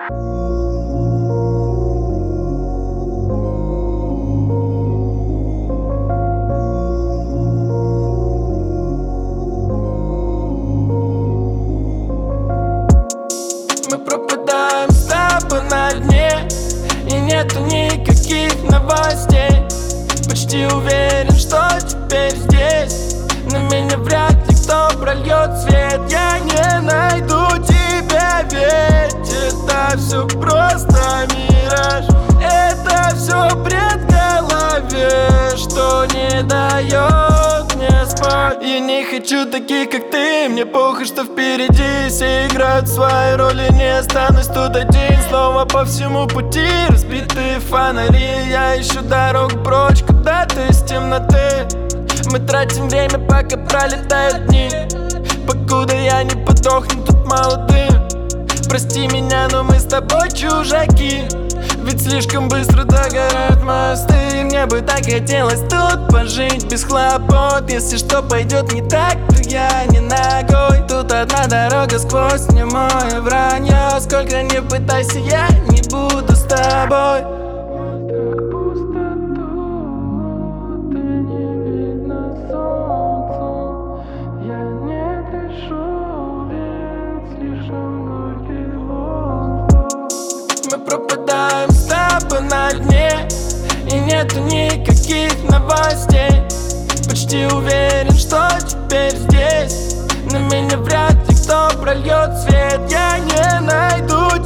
Мы пропадаем с тобой на дне, и нету никаких новостей. Почти уверен, что теперь здесь на меня вряд ли кто прольет свет. Я не найду тебя, ведь это все просто мираж. Это все бред в голове, что не дает мне спать. Я не хочу таких, как ты, мне похуй, что впереди все играют свои роли. Не останусь тут один, снова по всему пути разбитые фонари. Я ищу дорогу прочь куда-то из темноты. Мы тратим время, пока пролетают дни, покуда я не подохну тут молодым. Прости меня, но мы с тобой чужаки, ведь слишком быстро догорают мосты. Мне бы так хотелось тут пожить без хлопот. Если что пойдет не так, то я не ногой. Тут одна дорога сквозь немое вранье. Сколько не пытайся, я не буду с тобой. Мы пропадаем с тобой на дне, и нету никаких новостей. Почти уверен, что теперь здесь на меня вряд ли кто прольет свет. Я не найду